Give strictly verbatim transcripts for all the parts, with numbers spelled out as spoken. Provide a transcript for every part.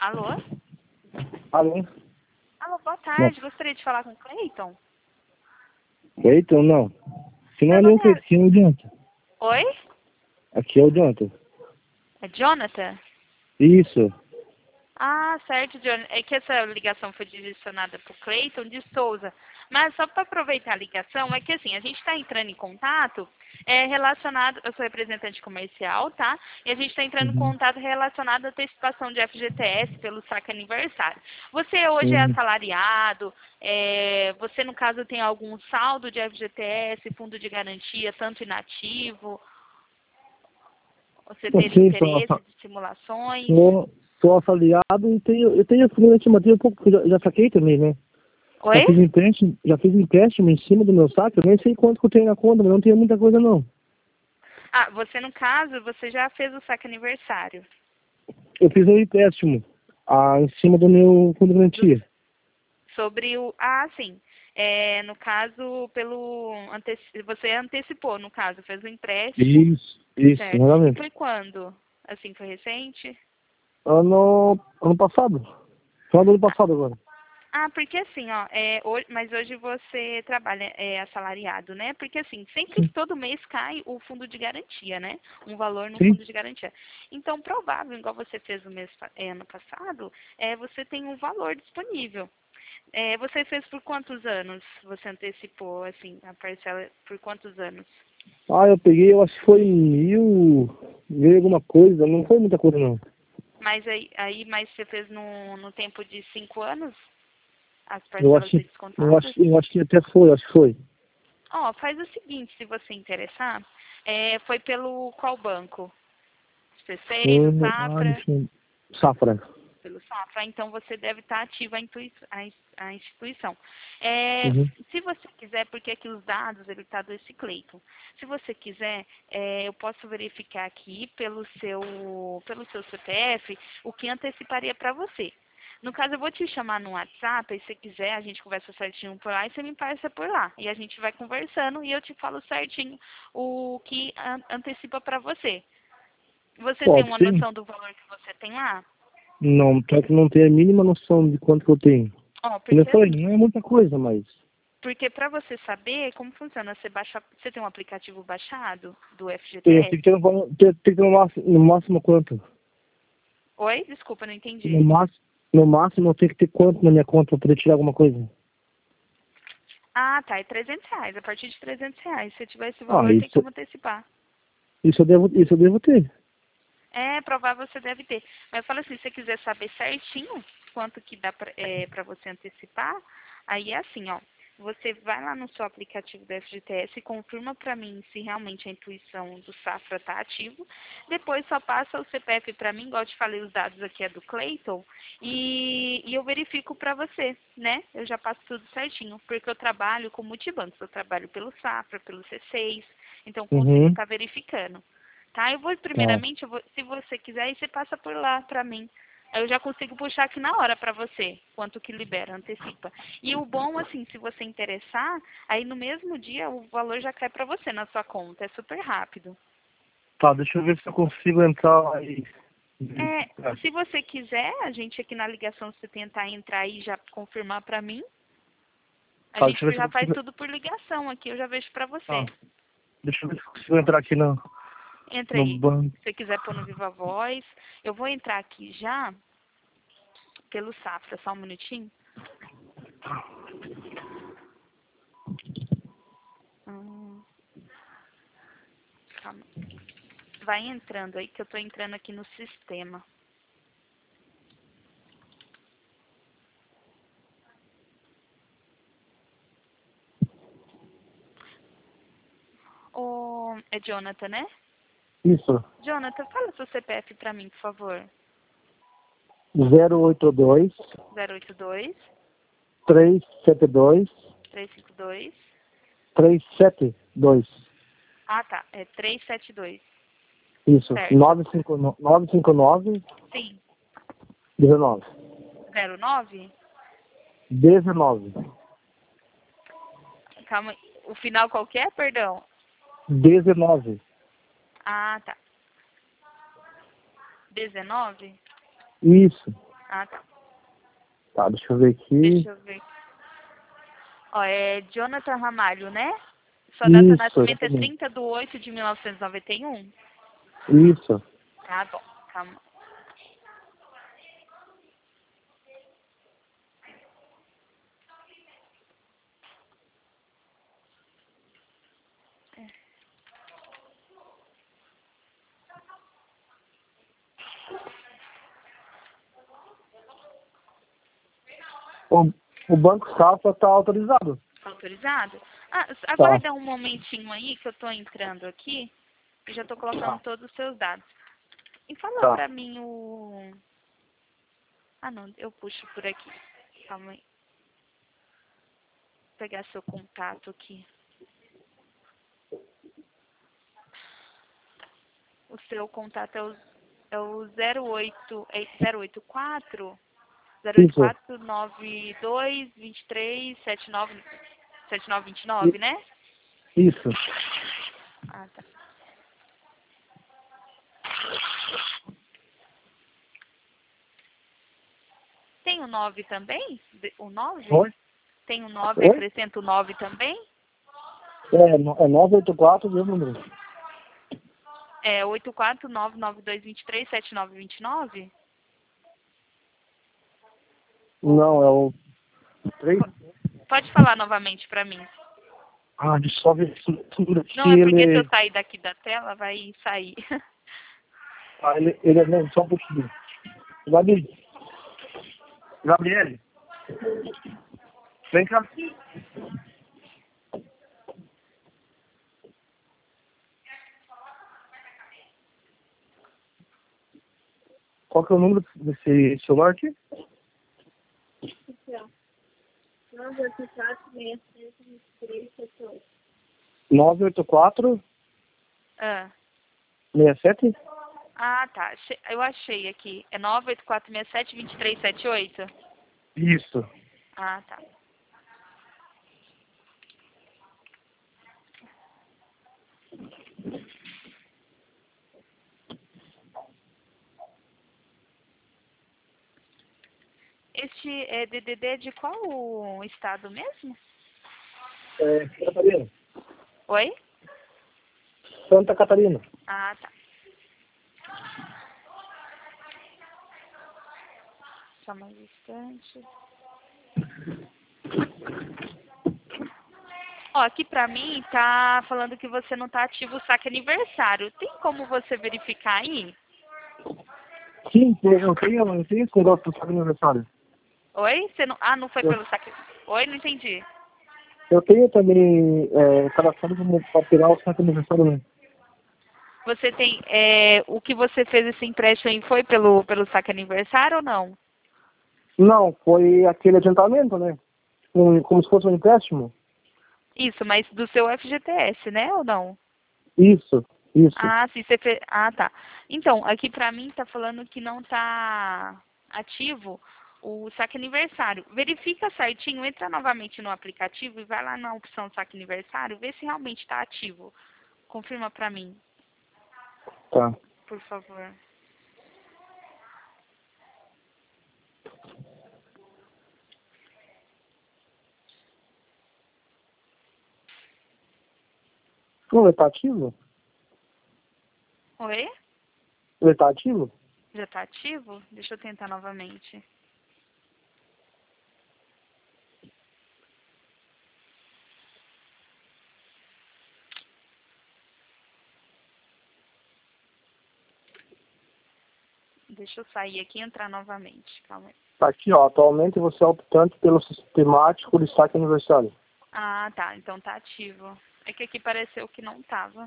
Alô? Alô? Alô, boa Não. tarde. Gostaria de falar com o Cleiton? Cleiton, não. Se não Meu é nenhum nome é... Cleiton, aqui é o Jonathan. Oi? Aqui é o Jonathan. É Jonathan? Isso. Ah, certo, Jonathan. É que essa ligação foi direcionada para o Cleiton de Souza. Mas só para aproveitar a ligação, é que assim, a gente está entrando em contato é, relacionado... Eu sou representante comercial, tá? E a gente está entrando em Uhum. contato relacionado à antecipação de F G T S pelo saque aniversário. Você hoje é Uhum. assalariado, é, você no caso tem algum saldo de F G T S, fundo de garantia, tanto inativo, você teria Assim, sou, interesse assa- de simulações? sou, sou assalariado e tenho, eu tenho fluente um pouco, porque eu já, já saquei também, né? Já Oi? fiz empréstimo, já fiz empréstimo em cima do meu saque, eu nem sei quanto que eu tenho na conta, mas não tenho muita coisa não. Ah, você no caso, você já fez o saque aniversário. Eu fiz um empréstimo ah, em cima do meu fundo de Do- garantia. sobre o... Ah, sim. É, no caso, pelo... Anteci... Você antecipou, no caso, fez o empréstimo, Isso, isso, certo. E exatamente. foi quando? Assim, foi recente? Ano, ano passado. Final do ano Ah, passado agora. ah, porque assim, ó, é, hoje, mas hoje você trabalha é, assalariado, né? Porque assim, sempre Sim. todo mês cai o fundo de garantia, né? Um valor no Sim. fundo de garantia. Então, provável, igual você fez no mês pa- é, ano passado, é, você tem um valor disponível. É, você fez por quantos anos? Você antecipou, assim, a parcela por quantos anos? Ah, eu peguei, eu acho que foi mil, mil alguma coisa, não foi muita coisa não. Mas aí, aí mas você fez no, no tempo de cinco anos? As Eu parcelas acho, de eu acho, descontadas? eu acho que até foi, acho que foi. Ó, faz o seguinte, se você interessar, é, foi pelo qual banco? C seis, o Hum, ah, Safra? deixa eu... Safra. Pelo Safra, então você deve estar ativa a, intui- a ins- a instituição. É, Uhum. se você quiser, porque aqui os dados, ele está desse Cleiton. Se você quiser, é, eu posso verificar aqui pelo seu, pelo seu C P F o que anteciparia para você. No caso, eu vou te chamar no WhatsApp, e se você quiser, a gente conversa certinho por lá e você me passa por lá. E a gente vai conversando e eu te falo certinho o que an- antecipa para você. Você tem Pode uma ser? noção do valor que você tem lá? Não, só que não tenho a mínima noção de quanto que eu tenho. Ó, Como eu porque falei, assim, não é muita coisa, mas... porque para você saber como funciona, você baixa, você tem um aplicativo baixado do Tem, tem que F G T S? ter, no valor- tem, tem que ter no máximo, no máximo quanto? Oi? Desculpa, não No entendi. máximo, no máximo eu tenho que ter quanto na minha conta pra poder tirar alguma coisa? Ah, tá, é trezentos reais, a partir de trezentos reais. Se tiver esse Ah, valor, tem isso, como antecipar. isso eu devo, isso eu devo ter. É, provável você deve ter. Mas fala assim, se você quiser saber certinho quanto que dá pra, é, pra você antecipar, aí é assim, ó. Você vai lá no seu aplicativo do F G T S e confirma pra mim se realmente a intuição do Safra tá ativo. Depois só passa o C P F pra mim, igual eu te falei, os dados aqui é do Clayton, e, e eu verifico pra você, né? Eu já passo tudo certinho, porque eu trabalho com multibancos. Eu trabalho pelo Safra, pelo C seis, então consigo Uhum. estar verificando. Tá? Eu vou, Tá. primeiramente, eu vou, se você quiser, aí você passa por lá pra mim. Aí eu já consigo puxar aqui na hora pra você, quanto que libera, antecipa. E o bom, assim, se você interessar, aí no mesmo dia o valor já cai pra você na sua conta. É super rápido. Tá, deixa eu ver se eu consigo entrar aí. É, se você quiser, a gente aqui na ligação, se tentar entrar aí e já confirmar pra mim, a Tá, deixa gente eu ver se já eu faz consigo. tudo por ligação aqui, eu já vejo pra você. Tá, deixa eu ver se eu consigo entrar aqui no, Entra no aí. banco. Se você quiser pôr no Viva Voz, eu vou entrar aqui já pelo Safra, só um minutinho. Hum, calma. Vai entrando aí que eu tô entrando aqui no sistema. Ô, é Jonathan, né? Isso. Jonathan, fala seu C P F pra mim, por favor. zero oito dois, zero oito dois, três sete dois, três cinco dois. três sete dois. Ah, tá. É trezentos e setenta e dois. Isso. Certo. nove cinco nove, nove cinco nove, Sim. dezenove. zero nove? dezenove. Calma aí. O final qualquer, perdão? dezenove. Ah, tá. dezenove? Isso. Ah, tá. Tá, deixa eu ver aqui. Deixa eu ver. Ó, é Jonathan Ramalho, né? Sua data de Isso, nascimento é exatamente. trinta de oito de mil novecentos e noventa e um? Isso. Tá bom, calma. O, o Banco Safra tá autorizado. Autorizado? Ah, s- Tá. aguarda um momentinho aí que eu tô entrando aqui e já tô colocando Tá. todos os seus dados. E fala Tá. pra mim o... Ah, não, eu puxo por aqui. Calma aí. Vou pegar seu contato aqui. O seu contato é o, é o zero oito, é zero oito quatro, zero oito Isso. quatro nove dois dois três sete nove sete nove dois I- nove, né? Isso. Ah, tá. Tem o nove também? De- O nove? Oi? Tem o nove, Oi? acrescenta o nove também? É, no- é nove oito quatro, viu, número? É oito quatro nove nove dois dois três sete nove dois nove? Não, é o três. Pode falar novamente pra mim. Ah, deixa eu só ver se tudo aqui Não, é porque se eu ele. sair daqui da tela, vai sair. Ah, ele, ele é. Não, só um pouquinho. Gabi. Gabriele. Vem cá. Qual que é o número desse celular aqui? nove oito quatro Ah. seis sete. Ah, tá. Ache- Eu achei aqui. É nove oito quatro seis sete dois três sete oito? Isso. Ah, tá. Este é D D D é de qual estado mesmo? É, Santa Catarina. Oi? Santa Catarina. Ah, tá. Só mais um instante. Ó, aqui pra mim tá falando que você não tá ativo o saque aniversário. Tem como você verificar aí? Sim, eu tenho, eu tenho esse negócio do saque aniversário. Oi? Você não... Ah, não foi Eu, pelo saque... Oi, não entendi. eu tenho também é, cadastrado para pegar o saque aniversário, né? Você tem... É, o que você fez esse empréstimo aí foi pelo, pelo saque aniversário ou não? Não, foi aquele adiantamento, né? Um, como se fosse um empréstimo. Isso, mas do seu F G T S, né? Ou não? Isso, isso. Ah, sim, você fez... Ah, tá. Então, aqui pra mim tá falando que não tá ativo o saque aniversário. Verifica certinho, entra novamente no aplicativo e vai lá na opção saque aniversário, vê se realmente tá ativo. Confirma pra mim, Tá. por favor. Não, ele tá ativo? Oi? Ele tá ativo? Já tá ativo? Deixa eu tentar novamente. Deixa eu sair aqui e entrar novamente. Calma aí. Tá aqui, ó. Atualmente você é optante pelo sistemático de saque aniversário. Ah, tá. Então tá ativo. É que aqui pareceu que não tava.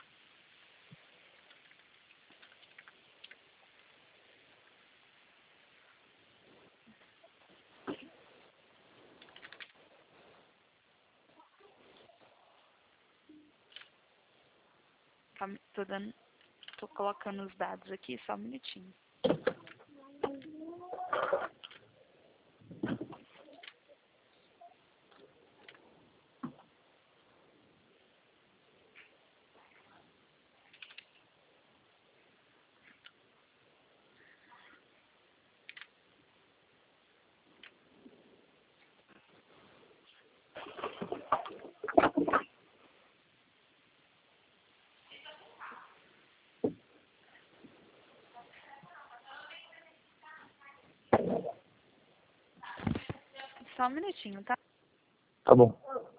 Calma, tô dando... Tô colocando os dados aqui, só um minutinho. Só um minutinho, tá? Tá bom.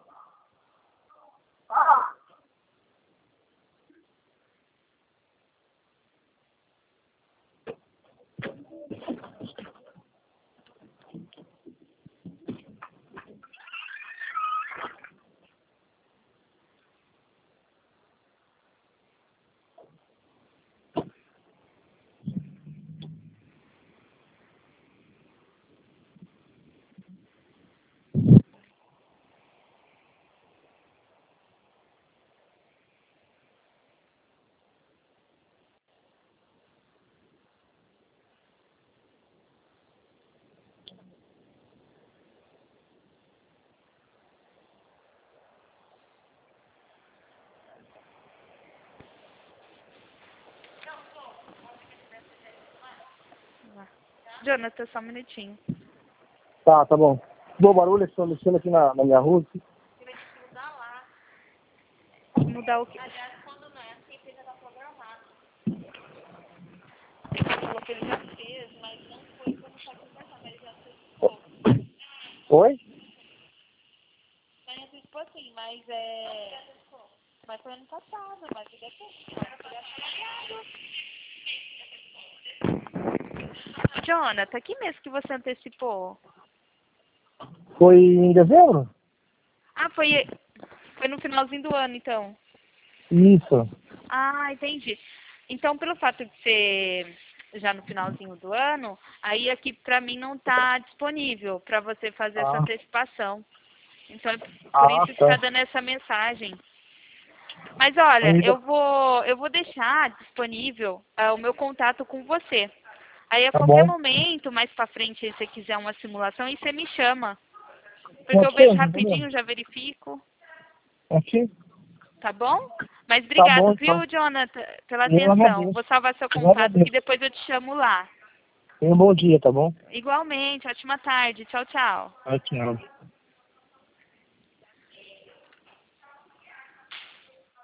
Jonathan, só um minutinho. Tá, tá bom. Boa barulho, estou mexendo aqui na, na minha rua. Mudar o que? Aliás, quando não é assim, já tá programado. Ele falou que ele já fez, mas não foi como tá conversando, mas ele já fez. Oi? Mas antecipou assim, mas é... Mas foi ano passado, mas ele é fechado. Jonathan, que mês que você antecipou? Foi em dezembro? Ah, foi, foi no finalzinho do ano, então. Isso. Ah, entendi. Então, pelo fato de ser já no finalzinho do ano, aí aqui pra mim não tá disponível para você fazer essa Ah, antecipação. Então, é por ah isso que tá. tá dando essa mensagem. Mas olha, Ainda... eu vou, eu vou deixar disponível ah, o meu contato com você. Aí a Tá qualquer bom. momento, mais pra frente, se você quiser uma simulação, aí você me chama. Porque eu Pode vejo ser, não tem problema. rapidinho, já verifico. Aqui? Tá bom? Mas Tá obrigado, bom, viu, então. Jonathan, pela Eu atenção. agradeço. Vou salvar seu Eu contato que agradeço. depois eu te chamo lá. Tenha um bom dia, tá bom? Igualmente, ótima tarde. Tchau, tchau. Tchau, tchau.